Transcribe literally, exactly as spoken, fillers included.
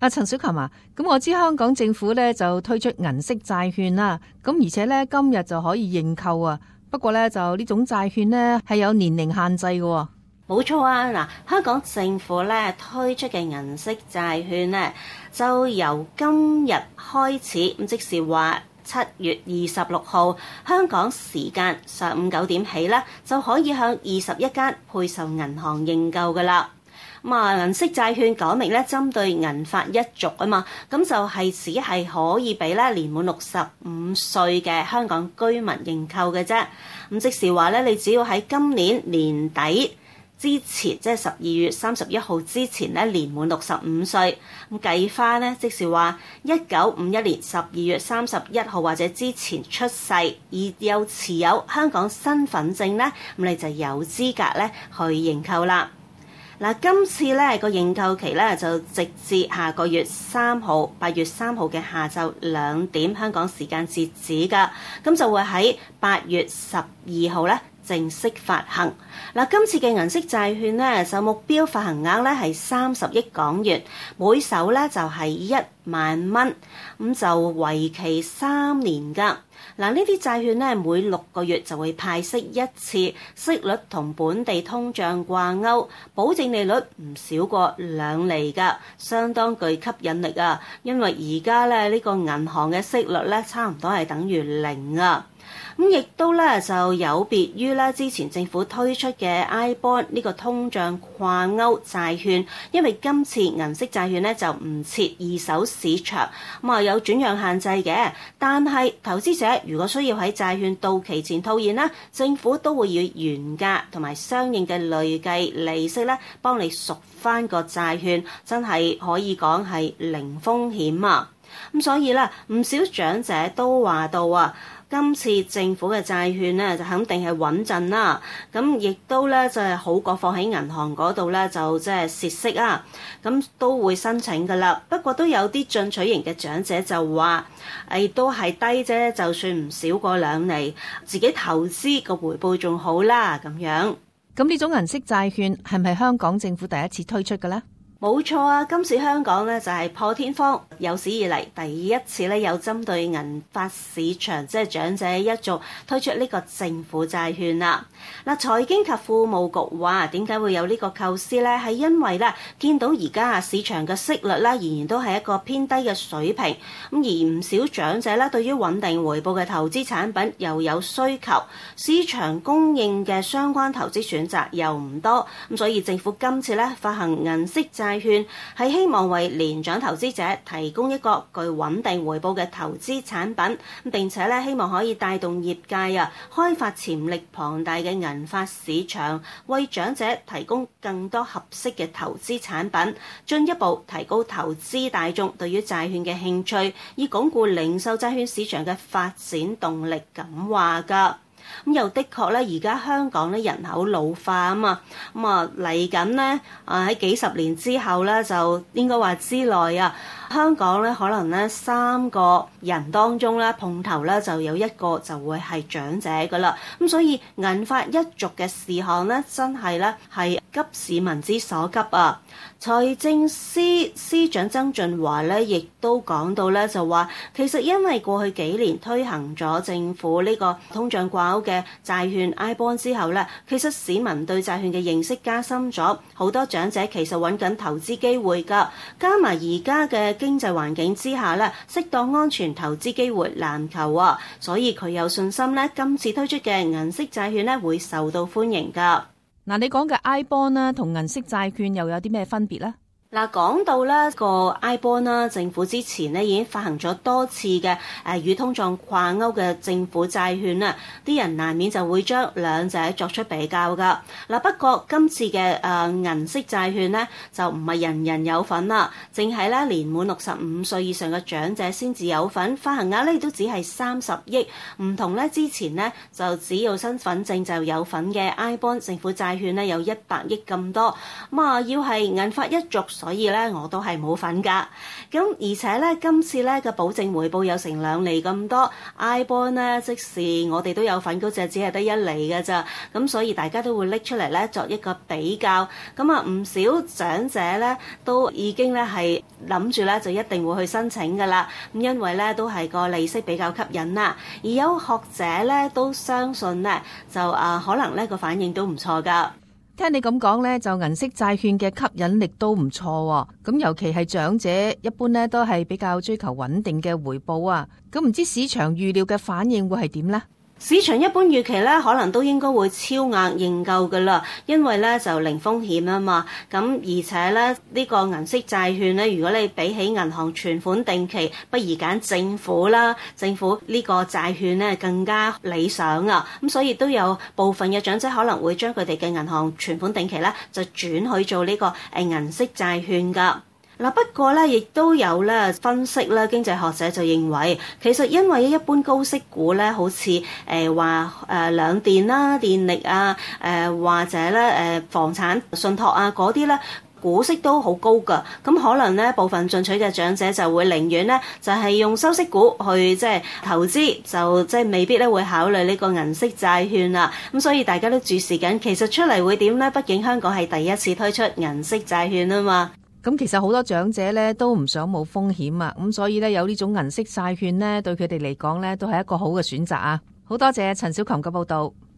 阿陳小琴啊，咁我知香港政府咧就推出銀色債券啦，咁而且咧今日就可以認購啊。不過咧就呢種債券咧係有年齡限制嘅。 冇錯啊，嗱，香港政府咧推出嘅銀色債券咧就由今日開始，咁即是話七月二十六號香港時間上午九點起咧就可以向二十一間配售銀行認購噶啦。咁啊，銀色債券講明咧，針對銀髮一族啊嘛，咁就係只係可以俾咧年滿六十五歲嘅香港居民認購嘅啫。咁即是話咧，你只要喺今年年底之前，即係十二月三十一號之前咧，年滿六十五歲，咁計翻咧，即是話一九五一年十二月三十一號或者之前出世，而又持有香港身份證咧，咁你就有資格咧去認購啦。嗱，今次咧個認購期咧就直至下個月三號，八月三號嘅下晝兩點香港時間截止㗎，咁就會喺八月十二號咧正式發行。嗱，今次嘅銀色債券咧就目標發行額咧係三十億港元，每手咧就係一萬蚊，咁就為期三年㗎。嗱，呢啲債券咧每六個月就會派息一次，息率同本地通脹掛鈎，保證利率唔少過兩厘㗎，相當具吸引力啊！因為而家咧呢個銀行嘅息率咧差唔多係等於零啊。咁亦都咧就有別於咧之前政府推出嘅 I bond 呢個通脹掛鈎債券，因為今次銀色債券咧就唔設二手市場，咁啊有轉讓限制嘅，但係投資者如果需要喺債券到期前套現啦，政府都會以原價同埋相應嘅累計利息咧幫你贖翻個債券，真係可以講係零風險啊！咁所以咧唔少長者都話到啊，今次政府嘅債券咧就肯定係穩陣啦，咁亦都咧就係好過放喺銀行嗰度咧就即係蝕息啊，咁都會申請噶啦。不過都有啲進取型嘅長者就話，誒都係低啫，就算唔少過兩厘，自己投資個回報仲好啦咁樣。 咁呢種銀色債券係咪香港政府第一次推出嘅咧？ 冇錯啊！今次香港咧就係破天荒有史以嚟第一次咧有針對銀髮市場即係長者一族推出呢個政府債券啦。嗱，財經及庫務局話點解會有呢個構思咧？係因為咧見到而家啊市場嘅息率咧仍然都係一個偏低嘅水平，咁而唔少長者咧對於穩定回報嘅投資產品又有需求，市場供應嘅相關投資選擇又唔多，咁所以政府今次咧發行銀色債券係希望為年長投資者提供一個具穩定回報嘅投資產品，並且咧希望可以帶動業界啊開發潛力龐大嘅銀髮市場，為長者提供更多合適嘅投資產品，進一步提高投資大眾對於債券嘅興趣，以鞏固零售債券市場嘅發展動力。咁話㗎。咁又的確咧，而家香港咧人口老化啊嘛，咁啊嚟緊咧啊喺幾十年之後咧，就應該話之內啊，香港咧可能咧三個人當中咧碰頭咧就有一個就會係長者噶啦，咁所以銀髮一族嘅事項咧真係咧係急市民之所急啊！財政司司長曾俊華咧亦都講到咧，就話其實因為過去幾年推行咗政府呢個通脹掛鈎嘅債券 I bond 之後咧，其實市民對債券嘅認識加深咗，好多長者其實揾緊投資機會㗎，加埋而家嘅經濟環境之下咧，適當安全投資機會難求啊，所以佢有信心咧，今次推出嘅銀色債券咧會受到歡迎㗎。 嗱，你講嘅 I bond 啦，同銀色債券又有啲咩分別咧？ 嗱，講到咧個 I bond 啦，政府之前咧已經發行咗多次嘅誒與通脹掛鈎嘅政府債券啦，啲人難免就會將兩者作出比較噶。嗱，不過今次嘅誒銀色債券咧就唔係人人有份啦，淨係咧年滿六十五歲以上嘅長者先至有份，發行額咧亦都只係三十億，唔同咧之前咧就只要身份證就有份嘅 I bond 政府債券咧有一百億咁多，咁啊要係銀髮一族所以咧我都係冇份噶。咁而且咧今次咧嘅保證回報有成兩厘咁多 ，I bond 咧即使我哋都有份嗰隻，只係得一厘嘅咋。咁所以大家都會拎出嚟咧作一個比較。咁啊唔少長者咧都已經咧係諗住咧就一定會去申請噶啦。咁因為咧都係個利息比較吸引啦，而有學者咧都相信咧就啊可能咧個反應都唔錯噶。 聽你咁講咧，就銀色債券嘅吸引力都唔錯，咁尤其係長者，一般咧都係比較追求穩定嘅回報啊。咁唔知市場預料嘅反應會係點呢？ 市場一般預期咧，可能都應該會超額認購㗎啦，因為咧就零風險啊嘛。咁而且咧呢個銀色債券咧，如果你比起銀行存款定期，不如揀政府啦。政府呢個債券咧更加理想啊。咁所以都有部分嘅長者可能會將佢哋嘅銀行存款定期咧，就轉去做呢個誒銀色債券㗎。嗱，不過咧，亦都有咧分析咧，經濟學者就認為，其實因為一般高息股咧，好似誒話誒兩電啦、電力啊，誒、呃、或者咧誒、呃、房產信託啊嗰啲咧，股息都好高㗎。咁可能咧部分進取嘅長者就會寧願咧就係、是、用收息股去即係投資，就即係未必咧會考慮呢個銀色債券啦。咁所以大家都注視緊，其實出嚟會點咧？畢竟香港係第一次推出銀色債券啊嘛。 咁其實好多長者咧都唔想冇風險啊，咁所以咧有呢種銀色債券咧對佢哋嚟講咧都係一個好嘅選擇啊！好多謝陳小琴嘅報道。